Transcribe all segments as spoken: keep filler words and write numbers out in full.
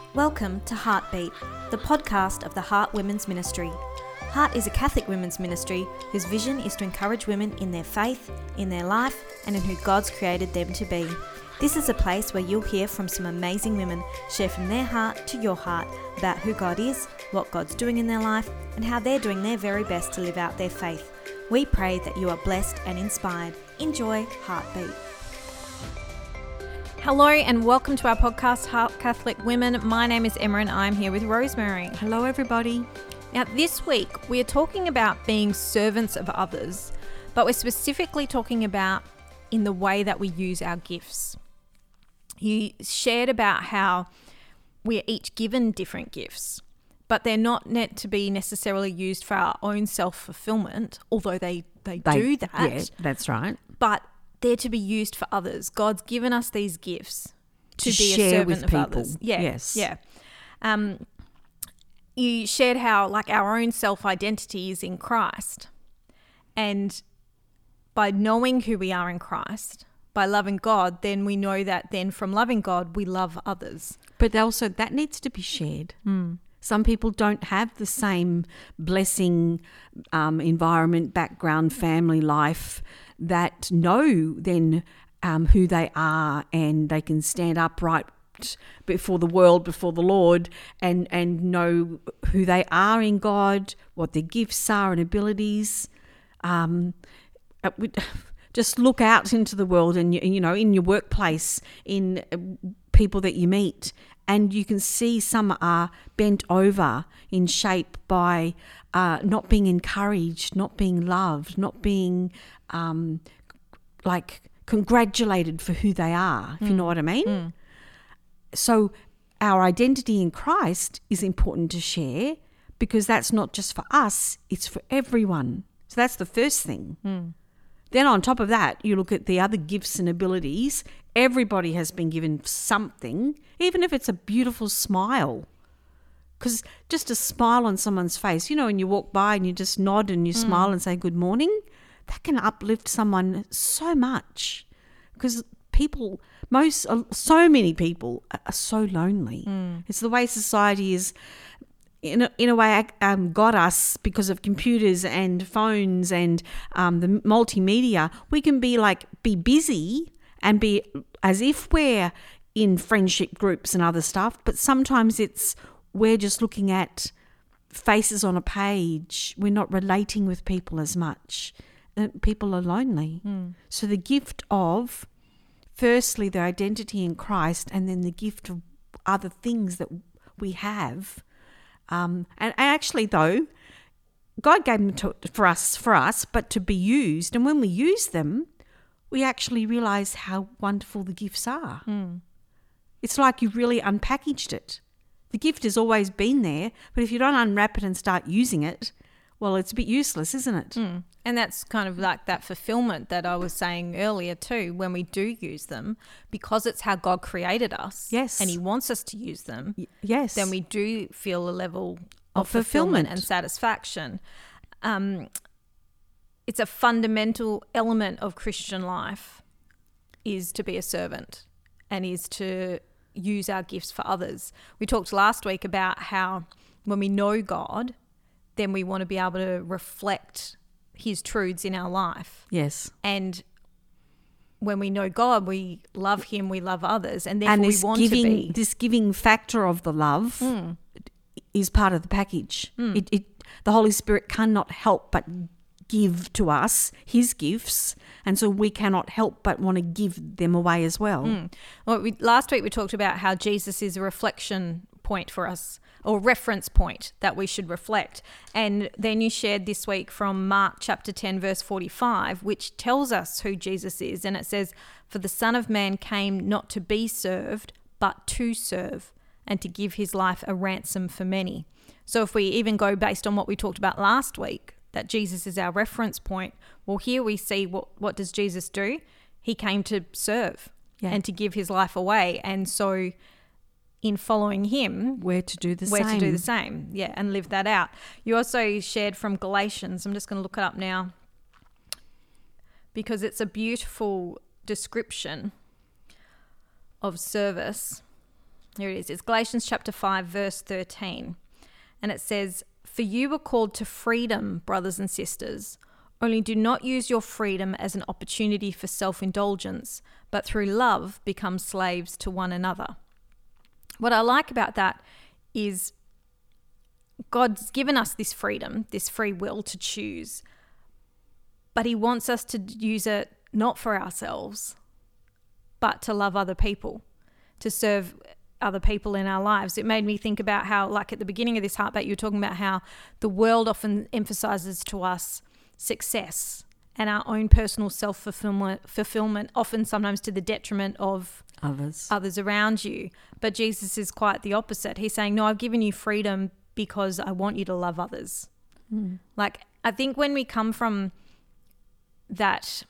Welcome to Heartbeat, the podcast of the Heart Women's Ministry. Heart is a Catholic women's ministry whose vision is to encourage women in their faith, in their life, and in who God's created them to be. This is a place where you'll hear from some amazing women share from their heart to your heart about who God is, what God's doing in their life, and how they're doing their very best to live out their faith. We pray that you are blessed and inspired. Enjoy Heartbeat. Hello and welcome to our podcast, Heart Catholic Women. My name is Emma and I'm here with Rosemary. Hello everybody. Now this week we are talking about being servants of others, but we're specifically talking about in the way that we use our gifts. You shared about how we're each given different gifts, but they're not meant to be necessarily used for our own self-fulfillment, although they, they, they do that. Yeah, that's right. But they're to be used for others. God's given us these gifts to, to be share a servant with of people. others. Yeah, yes. Yeah. Um, you shared how like our own self-identity is in Christ. And by knowing who we are in Christ, by loving God, then we know that then from loving God, we love others. But also that needs to be shared. Mm. Some people don't have the same blessing, um, environment, background, family life that know then um, who they are, and they can stand upright before the world, before the Lord, and, and know who they are in God, what their gifts are and abilities. Um, just look out into the world and, you know, in your workplace, in people that you meet, and you can see some are bent over in shape by uh, not being encouraged, not being loved, not being um, like congratulated for who they are, if mm. you know what I mean. Mm. So our identity in Christ is important to share, because that's not just for us, it's for everyone. So that's the first thing. Mm. Then on top of that, you look at the other gifts and abilities. Everybody has been given something, even if it's a beautiful smile. Because just a smile on someone's face, you know, when you walk by and you just nod and you mm. smile and say good morning, that can uplift someone so much. Because people, most, so many people are so lonely. Mm. It's the way society is. In a, in a way, um, got us because of computers and phones and um, the multimedia. We can be like be busy and be as if we're in friendship groups and other stuff, but sometimes it's we're just looking at faces on a page. We're not relating with people as much. People are lonely. Mm. So the gift of, firstly, their identity in Christ, and then the gift of other things that we have. Um, and actually, though, God gave them to, for us, for us, but to be used. And when we use them, we actually realise how wonderful the gifts are. Mm. It's like you've really unpackaged it. The gift has always been there, but if you don't unwrap it and start using it, well, it's a bit useless, isn't it? Mm. And that's kind of like that fulfillment that I was saying earlier too, when we do use them, because it's how God created us. Yes. And he wants us to use them. Y- yes. Then we do feel a level of, Of fulfillment. fulfillment and satisfaction. Um, it's a fundamental element of Christian life is to be a servant and is to use our gifts for others. We talked last week about how when we know God, then we want to be able to reflect his truths in our life. Yes. And when we know God, we love him, we love others, and therefore and we this want giving, to be. this giving factor of the love Mm. is part of the package. Mm. It, it, the Holy Spirit cannot help but give to us his gifts, and so we cannot help but want to give them away as well. Mm. Well, we, last week we talked about how Jesus is a reflection point for us, or reference point that we should reflect. And then you shared this week from Mark chapter ten, verse forty-five, which tells us who Jesus is. And it says, "For the Son of Man came not to be served, but to serve, and to give his life a ransom for many." So if we even go based on what we talked about last week, that Jesus is our reference point, well, here we see what, what does Jesus do? He came to serve Yeah. and to give his life away. And so in following him, We're to do the we're same. to do the same, yeah, and live that out. You also shared from Galatians. I'm just going to look it up now because it's a beautiful description of service. Here it is. It's Galatians chapter five, verse thirteen. And it says, "For you were called to freedom, brothers and sisters. Only do not use your freedom as an opportunity for self-indulgence, but through love become slaves to one another." What I like about that is God's given us this freedom, this free will to choose, but he wants us to use it not for ourselves, but to love other people, to serve other people in our lives. It made me think about how, like at the beginning of this Heartbeat, you were talking about how the world often emphasizes to us success and our own personal self-fulfillment, fulfillment, often sometimes to the detriment of Others. others around you. But Jesus is quite the opposite. He's saying, no, I've given you freedom because I want you to love others. Mm. Like, I think when we come from that,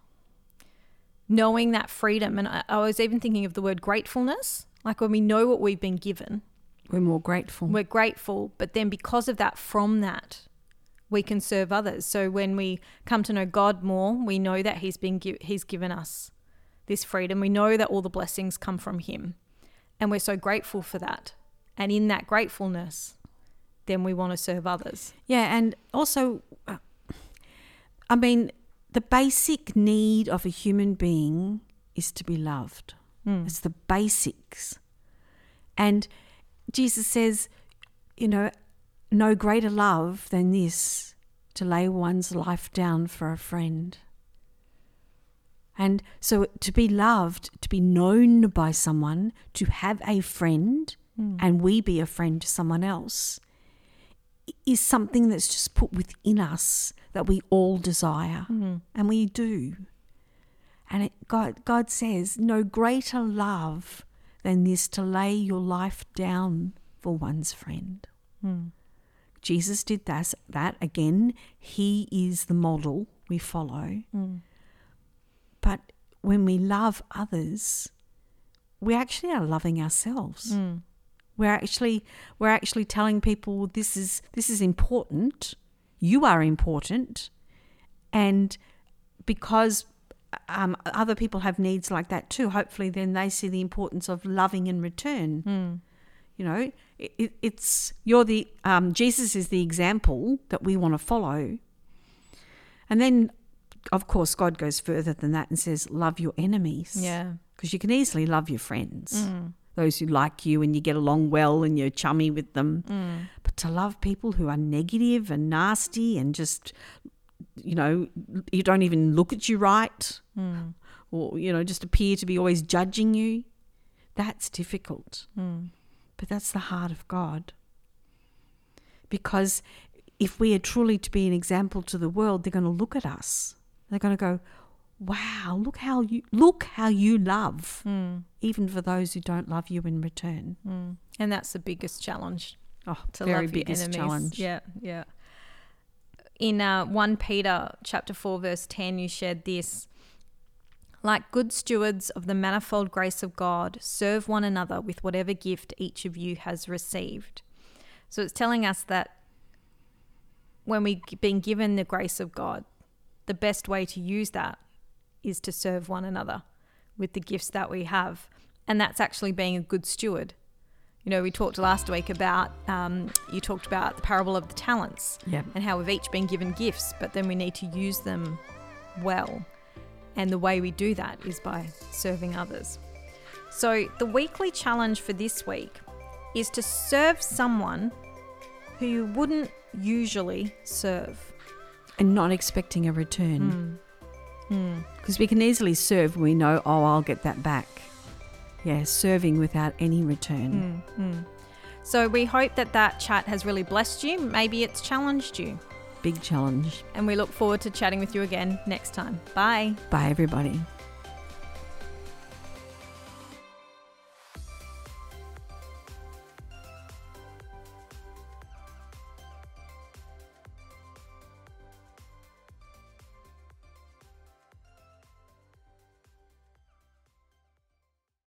knowing that freedom, and I, I was even thinking of the word gratefulness, like when we know what we've been given, We're more grateful. we're grateful, but then because of that, from that, we can serve others. So when we come to know God more, we know that he's been gi- he's given us this freedom. We know that all the blessings come from him, and we're so grateful for that. And in that gratefulness, then we want to serve others. Yeah, and also, uh, I mean, the basic need of a human being is to be loved. Mm. It's the basics. And Jesus says, you know, no greater love than this, to lay one's life down for a friend. And so to be loved, to be known by someone, to have a friend, Mm. and we be a friend to someone else, is something that's just put within us that we all desire, Mm. and we do. And it, God, God says, no greater love than this, to lay your life down for one's friend. Mm. Jesus did that, that. Again, he is the model we follow. Mm. But when we love others, we actually are loving ourselves. Mm. We're actually we're actually telling people this is this is important. You are important, and because um, other people have needs like that too, hopefully then they see the importance of loving in return. Mm. You know, it, it, it's you're the um, Jesus is the example that we want to follow, and then of course God goes further than that and says, love your enemies. Yeah. Because you can easily love your friends. Mm. Those who like you and you get along well and you're chummy with them. Mm. But to love people who are negative and nasty and just, you know, you don't even look at you right, Mm. or, you know, just appear to be always judging you, that's difficult. Mm. But that's the heart of God. Because if we are truly to be an example to the world, they're going to look at us. They're going to go, wow, look how you look how you love, Mm. even for those who don't love you in return. Mm. And that's the biggest challenge. Oh, To very love biggest your enemies. challenge. Yeah, yeah. In uh, First Peter chapter four, verse ten, you shared this. Like good stewards of the manifold grace of God, serve one another with whatever gift each of you has received. So it's telling us that when we've been given the grace of God, the best way to use that is to serve one another with the gifts that we have. And that's actually being a good steward. You know, we talked last week about, um, you talked about the parable of the talents Yeah. and how we've each been given gifts, but then we need to use them well. And the way we do that is by serving others. So the weekly challenge for this week is to serve someone who you wouldn't usually serve. And not expecting a return. Mm. Because we can easily serve when we know, oh, I'll get that back. Yeah, serving without any return. Mm. Mm. So we hope that that chat has really blessed you. Maybe it's challenged you. Big challenge. And we look forward to chatting with you again next time. Bye. Bye, everybody.